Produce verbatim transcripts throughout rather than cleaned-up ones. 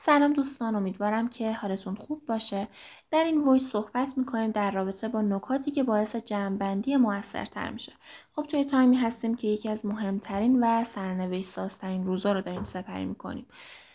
سلام دوستان، امیدوارم که حالتون خوب باشه. در این وایس صحبت میکنیم در رابطه با نکاتی که باعث جمع‌بندی موثرتر میشه. خب توی تایمی هستیم که یکی از مهمترین و سرنوشت سازترین روزا رو داریم سپری میکنیم.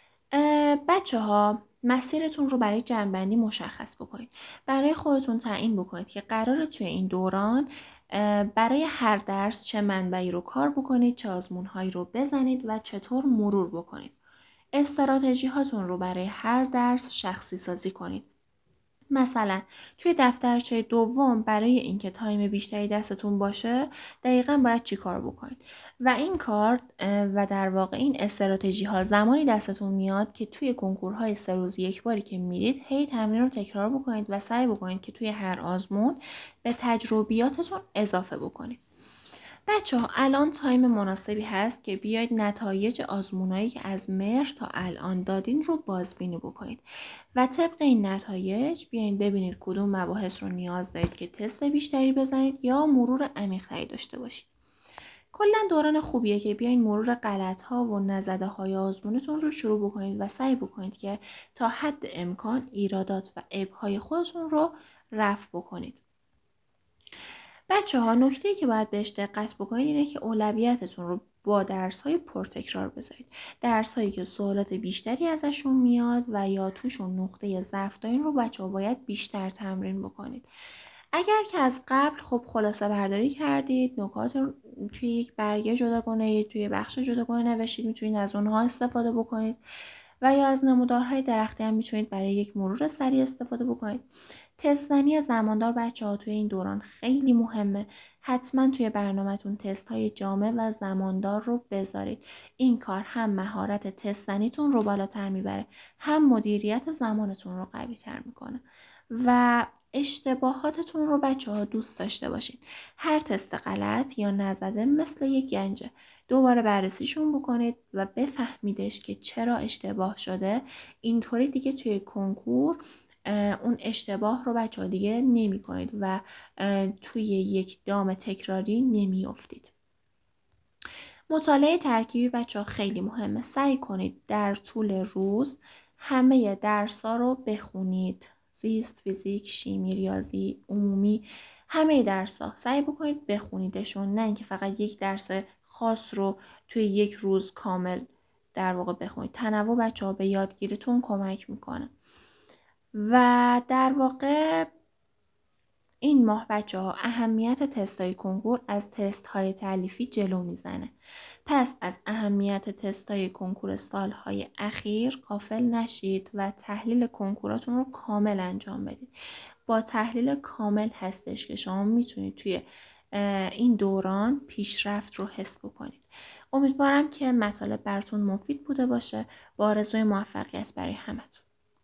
بچه ها مسیرتون رو برای جمع‌بندی مشخص بکنید. برای خودتون تعیین بکنید که قراره توی این دوران برای هر درس چه منبعی رو کار بکنید، چه آزمون‌هایی رو بزنید و چطور مرور بکنید. استراتژی هاتون رو برای هر درس شخصی سازی کنید. مثلا توی دفترچه دوم برای اینکه تایم بیشتری دستتون باشه دقیقاً باید چی کار بکنید و این کار و در واقع این استراتژی ها زمانی دستتون میاد که توی کنکورهای سه روز یک باری که میرید هی تمرین رو تکرار بکنید و سعی بکنید که توی هر آزمون به تجربیاتتون اضافه بکنید. بچه ها الان تایم مناسبی هست که بیاید نتایج آزمونایی که از مهر تا الان دادین رو بازبینی بکنید و طبق این نتایج بیاین ببینید کدوم مباحث رو نیاز دارید که تست بیشتری بزنید یا مرور عمیق‌تری داشته باشید. کلا دوران خوبیه که بیاین مرور غلط‌ها و نزده های آزمونتون رو شروع بکنید و سعی بکنید که تا حد امکان ایرادات و عیب‌های خودتون رو رفع بکنید. بچه ها نکته‌ای که باید بهش دقت بکنید اینه که اولویتتون رو با درس‌های پرتکرار بذارید. درس‌هایی که سوالات بیشتری ازشون میاد و یا توشون نقطه ضعف دارین رو بچه‌ها باید بیشتر تمرین بکنید. اگر که از قبل خب خلاصه برداری کردید، نکات رو توی یک برگه جداگانه، توی بخش جداگانه نوشتید، میتونید از اونها استفاده بکنید و یا از نمودارهای درختی هم میتونید برای یک مرور سریع استفاده بکنید. تست زنی زماندار بچه ها توی این دوران خیلی مهمه. حتما توی برنامه‌تون تست های جامع و زماندار رو بذارید. این کار هم مهارت تست زنیتون رو بالاتر میبره، هم مدیریت زمانتون رو قوی تر میکنه و اشتباهاتتون رو بچه ها دوست داشته باشید. هر تست غلط یا نزده مثل یک گنجه. دوباره بررسیشون بکنید و بفهمیدش که چرا اشتباه شده. اینطوری دیگه توی کنکور اون اشتباه رو بچه ها دیگه نمی کنید و توی یک دام تکراری نمی افتید. مطالعه ترکیبی بچه ها خیلی مهمه. سعی کنید در طول روز همه درس ها رو بخونید. زیست، فیزیک، شیمی، ریاضی، عمومی، همه درس ها سعی بکنید بخونیدشون، نه اینکه فقط یک درس خاص رو توی یک روز کامل در واقع بخونید. تنوع بچه ها به یادگیریتون کمک میکنه. و در واقع این ماه بچه ها اهمیت تستای کنکور از تست‌های تالیفی جلو میزنه. پس از اهمیت تستای کنکور سالهای اخیر غافل نشید و تحلیل کنکوراتون رو کامل انجام بدید. با تحلیل کامل هستش که شما میتونید توی این دوران پیشرفت رو حس بکنید. امیدوارم که مطالب براتون مفید بوده باشه. با آرزوی موفقیت برای همتون.